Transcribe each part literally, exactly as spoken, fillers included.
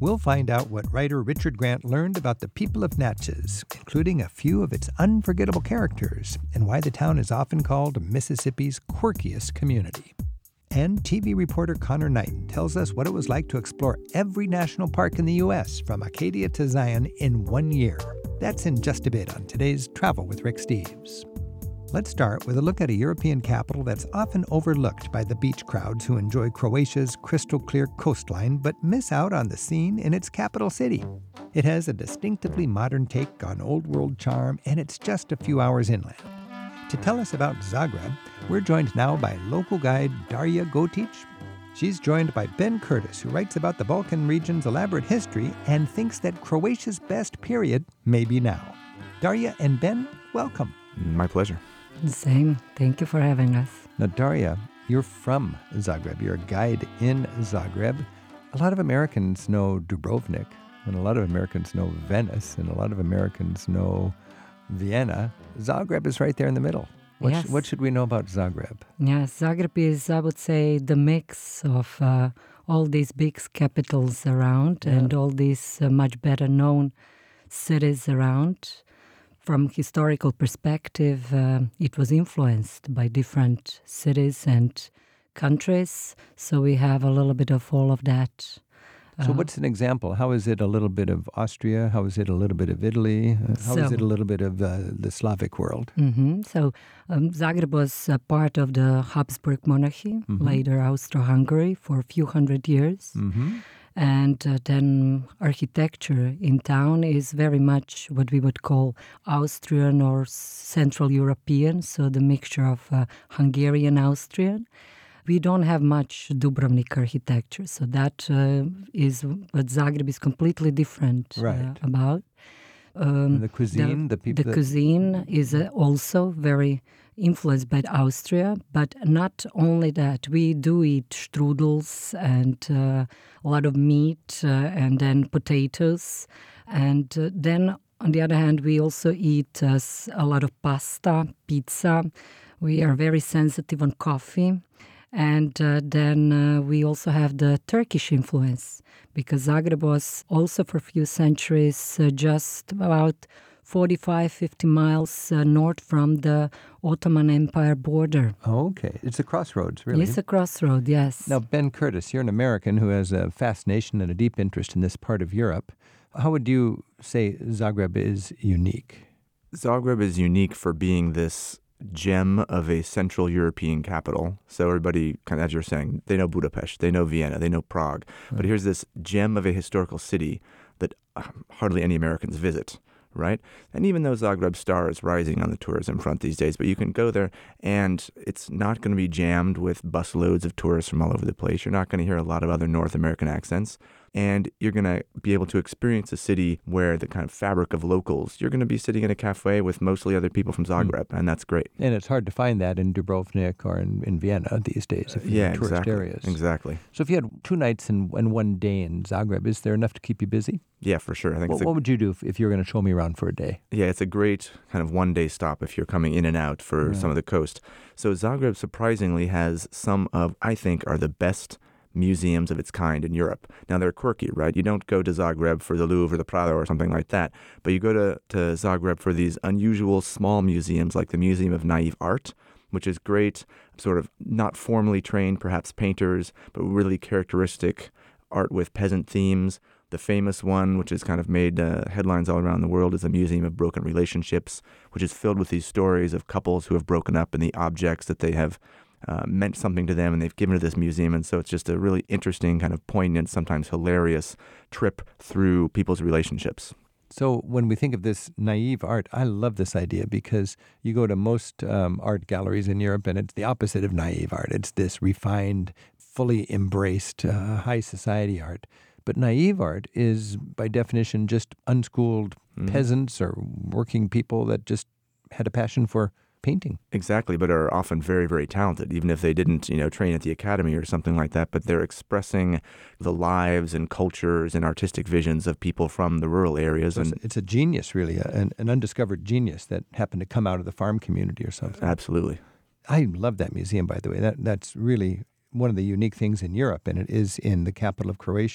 We'll find out what writer Richard Grant learned about the people of Natchez, including a few of its unforgettable characters, and why the town is often called Mississippi's quirkiest community. And T V reporter Connor Knight tells us what it was like to explore every national park in the U S, from Acadia to Zion, in one year. That's in just a bit on today's Travel with Rick Steves. Let's start with a look at a European capital that's often overlooked by the beach crowds who enjoy Croatia's crystal-clear coastline but miss out on the scene in its capital city. It has a distinctively modern take on old-world charm, and it's just a few hours inland. To tell us about Zagreb, we're joined now by local guide Darya Gotic. She's joined by Ben Curtis, who writes about the Balkan region's elaborate history and thinks that Croatia's best period may be now. Darya and Ben, welcome. My pleasure. Same. Thank you for having us. Now, Darya, you're from Zagreb. You're a guide in Zagreb. A lot of Americans know Dubrovnik, and a lot of Americans know Venice, and a lot of Americans know Vienna. Zagreb is right there in the middle. What, yes. sh- what should we know about Zagreb? Yes, Zagreb is, I would say, the mix of uh, all these big capitals around Yeah. and all these uh, much better known cities around. From historical perspective, uh, it was influenced by different cities and countries, so we have a little bit of all of that. So Uh, what's an example? How is it a little bit of Austria? How is it a little bit of Italy? Uh, How is So- it a little bit of uh, the Slavic world? hmm So um, Zagreb was a part of the Habsburg monarchy, Mhm. later Austro-Hungary, for a few hundred years. Mm-hmm. And uh, then architecture in town is very much what we would call Austrian or Central European, so the mixture of uh, Hungarian-Austrian. We don't have much Dubrovnik architecture, so that uh, is what Zagreb is completely different uh, Right. about. Um, The cuisine, the, people. the that- cuisine is uh, also very influenced by Austria, but not only that. We do eat strudels and uh, a lot of meat uh, and then potatoes. And uh, then, on the other hand, we also eat uh, s- a lot of pasta, pizza. We are very sensitive on coffee. And uh, then uh, we also have the Turkish influence, because Zagreb was also for a few centuries uh, just about forty-five, fifty miles uh, north from the Ottoman Empire border. Oh, okay. It's a crossroads, really. It's a crossroad, yes. Now, Ben Curtis, you're an American who has a fascination and a deep interest in this part of Europe. How would you say Zagreb is unique? Zagreb is unique for being this gem of a Central European capital. So everybody, kind of, as you're saying, they know Budapest, they know Vienna, they know Prague. But Right. here's this gem of a historical city that um, hardly any Americans visit, right? And even though Zagreb Star is rising on the tourism front these days, but you can go there and it's not going to be jammed with busloads of tourists from all over the place. You're not going to hear a lot of other North American accents. And you're going to be able to experience a city where the kind of fabric of locals, you're going to be sitting in a cafe with mostly other people from Zagreb, and that's great. And it's hard to find that in Dubrovnik or in, in Vienna these days, if you're Yeah, in tourist exactly. areas. Exactly. So if you had two nights and, and one day in Zagreb, is there enough to keep you busy? Yeah, for sure. I think What, it's a, what would you do if, if you were going to show me around for a day? yeah, it's a great kind of one-day stop if you're coming in and out for Right. some of the coast. So Zagreb surprisingly has some of, I think, are the best museums of its kind in Europe. Now, they're quirky, right? You don't go to Zagreb for the Louvre or the Prado or something like that, but you go to, to Zagreb for these unusual small museums like the Museum of Naive Art, which is great, sort of not formally trained, perhaps painters, but really characteristic art with peasant themes. The famous one, which has kind of made uh, headlines all around the world, is the Museum of Broken Relationships, which is filled with these stories of couples who have broken up and the objects that they have uh, meant something to them and they've given to this museum. And so it's just a really interesting, kind of poignant, sometimes hilarious trip through people's relationships. So when we think of this naive art, I love this idea because you go to most um, art galleries in Europe and it's the opposite of naive art. It's this refined, fully embraced uh, high society art. But naive art is, by definition, just unschooled Mhm. peasants or working people that just had a passion for painting. Exactly, but are often very, very talented, even if they didn't, you know, train at the academy or something like that. But they're expressing the lives and cultures and artistic visions of people from the rural areas. So And it's, it's a genius, really, an, an undiscovered genius that happened to come out of the farm community or something. absolutely. I love that museum, by the way. That That's really one of the unique things in Europe, and it is in the capital of Croatia,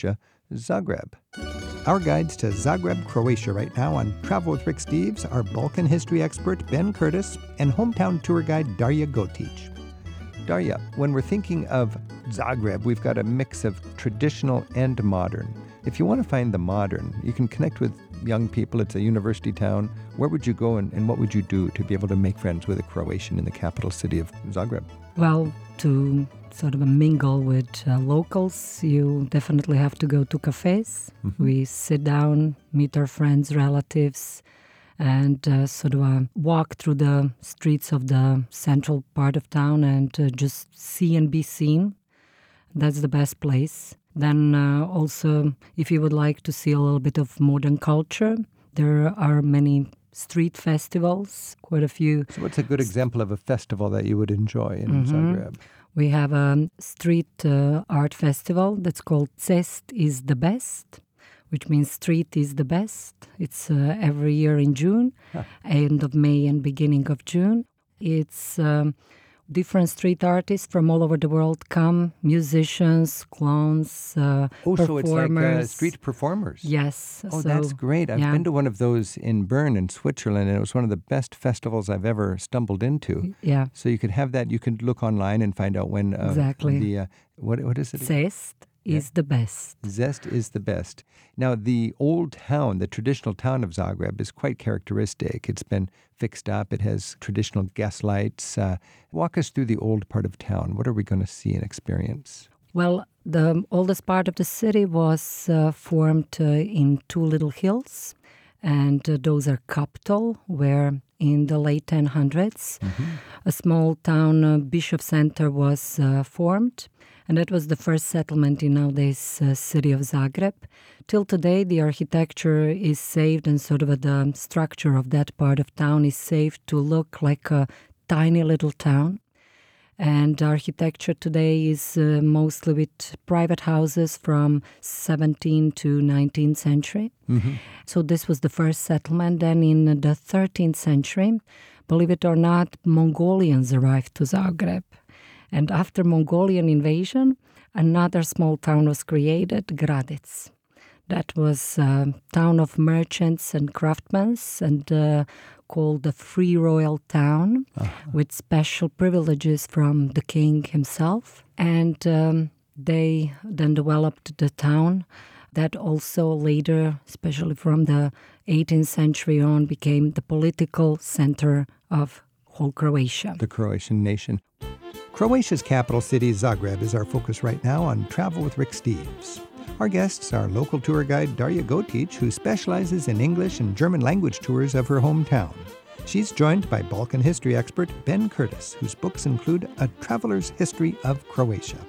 Zagreb. Our guides to Zagreb, Croatia right now on Travel with Rick Steves are Balkan history expert Ben Curtis and hometown tour guide Darya Gotic. Darya, when we're thinking of Zagreb, we've got a mix of traditional and modern. If you want to find the modern, you can connect with young people. It's a university town. Where would you go and, and what would you do to be able to make friends with a Croatian in the capital city of Zagreb? Well, to sort of mingle with uh, locals, you definitely have to go to cafes. Mm-hmm. We sit down, meet our friends, relatives, and uh, sort of uh, walk through the streets of the central part of town and uh, just see and be seen. That's the best place. Then uh, also, if you would like to see a little bit of modern culture, there are many street festivals, quite a few. So what's a good example of a festival that you would enjoy in mm-hmm. Zagreb? We have a street uh, art festival that's called Cest is the Best, which means street is the best. It's uh, every year in June, huh. end of May and beginning of June. It's um, different street artists from all over the world come, musicians, clowns, uh, oh, performers. So it's like uh, street performers? Yes. Oh, so, that's great. I've yeah. been to one of those in Bern in Switzerland, and it was one of the best festivals I've ever stumbled into. Yeah. So you could have that. You could look online and find out when uh, exactly. the, uh, what, what is it? Cest is yeah. the best. Zest is the best. Now, the old town, the traditional town of Zagreb, is quite characteristic. It's been fixed up. It has traditional gas lights. Uh, walk us through the old part of town. What are we going to see and experience? Well, the oldest part of the city was uh, formed uh, in two little hills, and uh, those are Kaptol, where in the late ten hundreds, mm-hmm. a small town, uh, Bishop Center, was uh, formed. And that was the first settlement in nowadays uh, city of Zagreb. Till today, the architecture is saved and sort of the structure of that part of town is saved to look like a tiny little town. And architecture today is uh, mostly with private houses from seventeenth to nineteenth century. Mm-hmm. So this was the first settlement. Then in the thirteenth century, believe it or not, Mongolians arrived to Zagreb. And after Mongolian invasion, another small town was created, Gradec. That was a town of merchants and craftsmen and uh, called the Free Royal Town uh-huh. with special privileges from the king himself. And um, they then developed the town that also later, especially from the eighteenth century on, became the political center of whole Croatia. The Croatian nation. Croatia's capital city, Zagreb, is our focus right now on Travel with Rick Steves. Our guests are local tour guide Darya Gotic, who specializes in English and German language tours of her hometown. She's joined by Balkan history expert Ben Curtis, whose books include A Traveler's History of Croatia.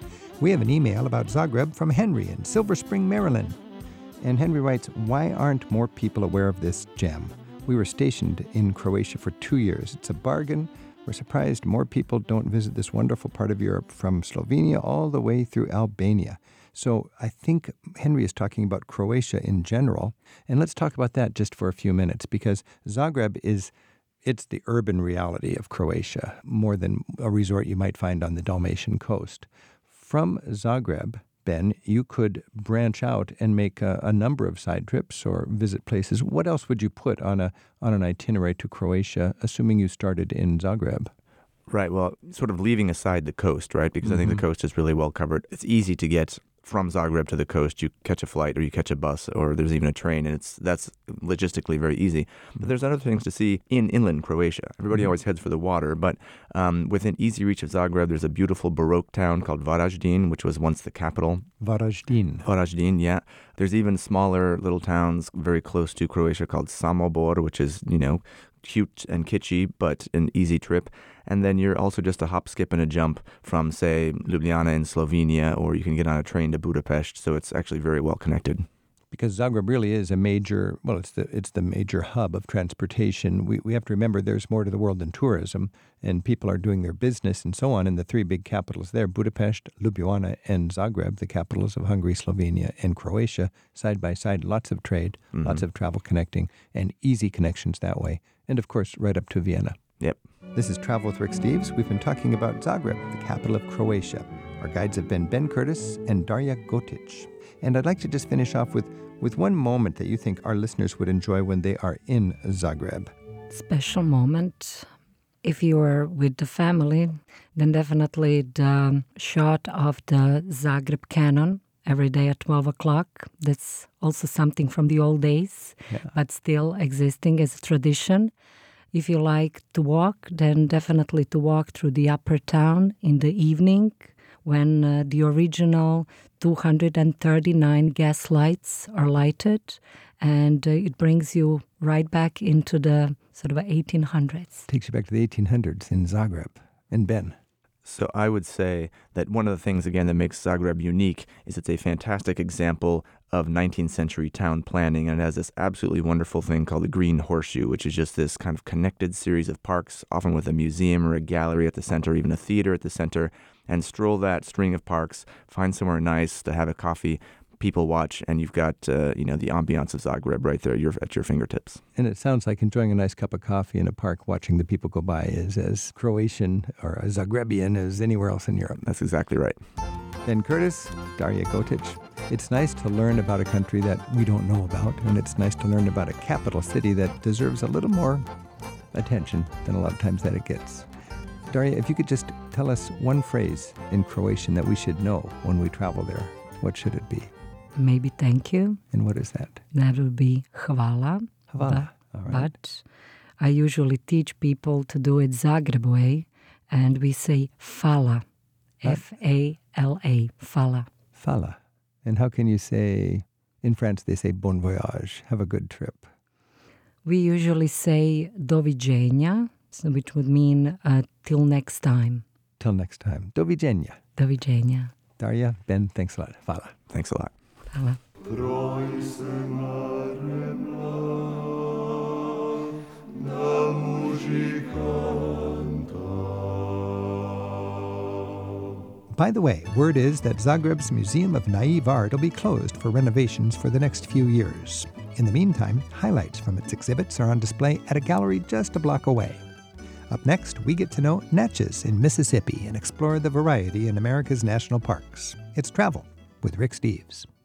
We have an email about Zagreb from Henry in Silver Spring, Maryland. And Henry writes, why aren't more people aware of this gem? We were stationed in Croatia for two years. It's a bargain. We're surprised more people don't visit this wonderful part of Europe from Slovenia all the way through Albania. So I think Henry is talking about Croatia in general. And let's talk about that just for a few minutes, because Zagreb is, it's the urban reality of Croatia, more than a resort you might find on the Dalmatian coast. From Zagreb, Ben, you could branch out and make a, a number of side trips or visit places. What else would you put on a on an itinerary to Croatia, assuming you started in Zagreb? Right. Well, sort of leaving aside the coast, right? Because mm-hmm. I think the coast is really well covered. It's easy to get from Zagreb to the coast. You catch a flight or you catch a bus or there's even a train, and it's that's logistically very easy. But there's other things to see in inland Croatia. Everybody mm-hmm. always heads for the water, but um, within easy reach of Zagreb, there's a beautiful Baroque town called Varaždin, which was once the capital. Varaždin. Varaždin, yeah. There's even smaller little towns very close to Croatia called Samobor, which is, you know, cute and kitschy, but an easy trip. And then you're also just a hop, skip, and a jump from, say, Ljubljana in Slovenia, or you can get on a train to Budapest. So it's actually very well connected. Because Zagreb really is a major, well, it's the it's the major hub of transportation. We we have to remember there's more to the world than tourism, and people are doing their business and so on in the three big capitals there, Budapest, Ljubljana, and Zagreb, the capitals of Hungary, Slovenia, and Croatia, side by side. Lots of trade, mm-hmm. lots of travel connecting, and easy connections that way. And, of course, right up to Vienna. Yep. This is Travel with Rick Steves. We've been talking about Zagreb, the capital of Croatia. Our guides have been Ben Curtis and Darya Gotic. And I'd like to just finish off with, with one moment that you think our listeners would enjoy when they are in Zagreb. Special moment. If you are with the family, then definitely the shot of the Zagreb Canon every day at twelve o'clock. That's also something from the old days, yeah. but still existing as a tradition. If you like to walk, then definitely to walk through the upper town in the evening when uh, the original two hundred thirty-nine gas lights are lighted, and uh, it brings you right back into the sort of eighteen hundreds. Takes you back to the eighteen hundreds in Zagreb. And Ben? So I would say that one of the things, again, that makes Zagreb unique is it's a fantastic example of nineteenth century town planning, and it has this absolutely wonderful thing called the Green Horseshoe, which is just this kind of connected series of parks, often with a museum or a gallery at the center, or even a theater at the center, and stroll that string of parks, find somewhere nice to have a coffee, people watch, and you've got uh, you know the ambiance of Zagreb right there you're at your fingertips. And it sounds like enjoying a nice cup of coffee in a park watching the people go by is as Croatian or as Zagrebian as anywhere else in Europe. That's exactly right. Ben Curtis, Darya Gotic. It's nice to learn about a country that we don't know about, and it's nice to learn about a capital city that deserves a little more attention than a lot of times that it gets. Darya, if you could just tell us one phrase in Croatian that we should know when we travel there, what should it be? Maybe thank you. And what is that? That would be hvala. Hvala. But, All right. but I usually teach people to do it Zagreb way, and we say fala. F A L A. Fala. Fala. And how can you say, in France they say bon voyage, have a good trip? We usually say doviđenja, so which would mean uh, till next time. Till next time. Doviđenja. Doviđenja. Darya, Ben, thanks a lot. Fala. Thanks a lot. Fala. By the way, word is that Zagreb's Museum of Naive Art will be closed for renovations for the next few years. In the meantime, highlights from its exhibits are on display at a gallery just a block away. Up next, we get to know Natchez in Mississippi and explore the variety in America's national parks. It's Travel with Rick Steves.